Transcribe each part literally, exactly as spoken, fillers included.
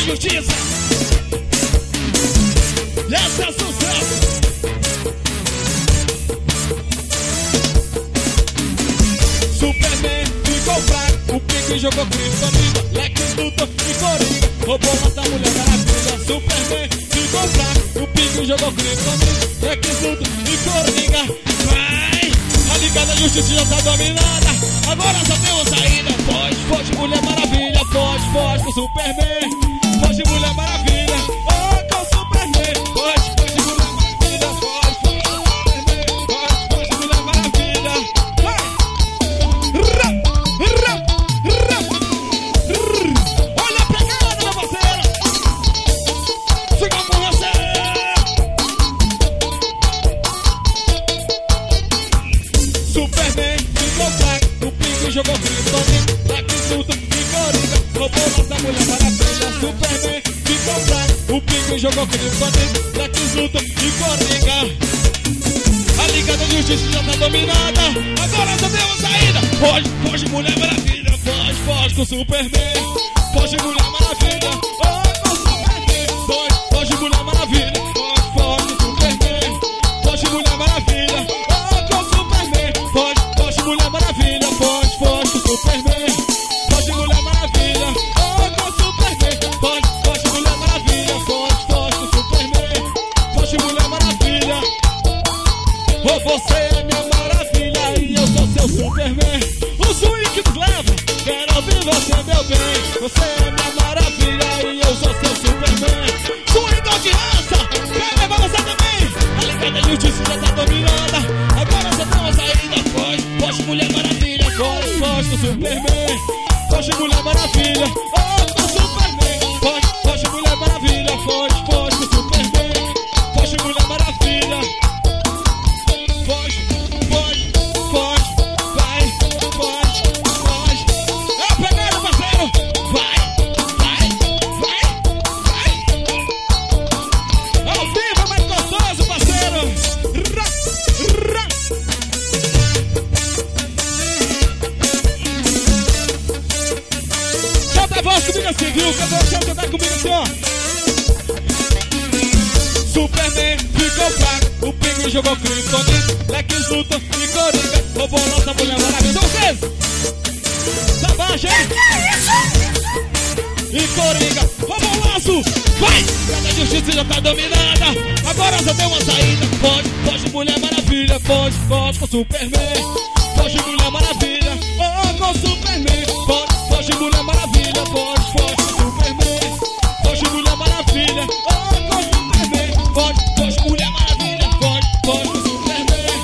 Justiça. E esse é sucesso. Superman ficou fraco, o Pink jogou criptonita, Lex lutou e Coringa roubou mata a Mulher Maravilha. Superman ficou fraco, o Pink jogou criptonita, Lex lutou e Coringa. Vai! A Liga da Justiça já tá dominada, agora só tem uma saída. Foge, foge, Mulher Maravilha, foge, foge com Superman. Foge, Mulher Maravilha, oh, com Superman. Foge, foge, Mulher Maravilha, foge, foge com Superman. Foge, foge, Mulher Maravilha. Vai! Olha a pegada, meu parceiro. Siga com você. Superman ficou fraco, o Pink jogou criptonita, Lex lutou e Coringa roubou nossa Mulher Maravilha. Superman ficou fraco, o Pink jogou criptonita, Lex lutou e Coringa. A Liga da Justiça já tá dominada, agora só tem uma saída. Foge, foge, Mulher Maravilha, foge, foge com Superman. Foge, Mulher Maravilha, oh, com Superman. Foge, foge, Mulher Maravilha, foge, foge com Superman. Foge, Mulher Maravilha, oh, com Superman. Foge, foge, Mulher Maravilha, foge, foge com Superman. Foge, Mulher Maravilha, oh, com Superman. Foge, foge, Mulher Maravilha, foge, foge com Superman. Foge, Mulher Maravilha. Oh, você é minha maravilha e eu sou seu Superman. O swing que nos leva, quero ouvir você, meu bem. Você é minha maravilha e eu sou seu Superman. Swing de raça, quer levar você também. A Liga da Justiça já tá dominada, agora só tem uma saída. Foge, foge, Mulher Maravilha, foge, foge com Superman. Foge, Mulher Maravilha, oh, com Superman. Foge, foge, Mulher Maravilha, foge, foge com Superman. Foge, Mulher Maravilha. Foge, foge, foge, vai, foge, foge. É a pegada, parceiro. Vai, vai, vai, vai. Ao vivo é mais gostoso, parceiro. Ra, ra. Solta a voz comigo assim, viu? Cadê você cantar comigo assim, ó? Superman ficou fraco, o Pink jogou criptonita, Lex lutou e Coringa roubou nossa Mulher Maravilha. São vocês! Tá baixo, hein? E Coringa roubou o laço! Vai! A Justiça já tá dominada, agora só tem uma saída. Foge, foge, Mulher Maravilha, foge, foge com Superman. Foge, Mulher Maravilha, oh, com Superman. Foge, foge, Mulher Maravilha, foge, foge com Superman. Foge, Mulher Maravilha, oh, com Superman. Foge, foge, Mulher Maravilha, foge, foge com Superman.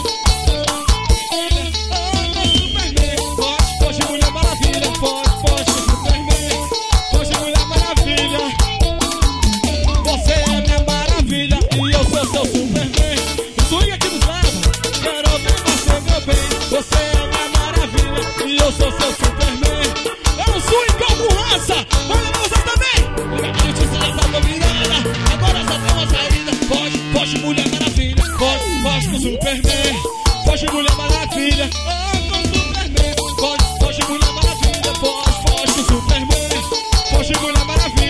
Oh, com Superman. Foge, foge, Mulher Maravilha, foge, foge com Superman. Foge, Mulher Maravilha. Você é minha maravilha e eu sou seu Superman. O swing aqui nos leva, quero ouvir você, meu bem. Você é minha maravilha e eu sou seu Superman. É um swing com raça, vai levar você também. A Justiça já tá dominada, agora só tem uma saída. Foge, foge, Mulher Maravilha, foge, foge com Superman. Foge, Mulher Maravilha, oh, com Superman. Foge, foge, Mulher Maravilha, foge, foge com Superman. Foge, Mulher Maravilha.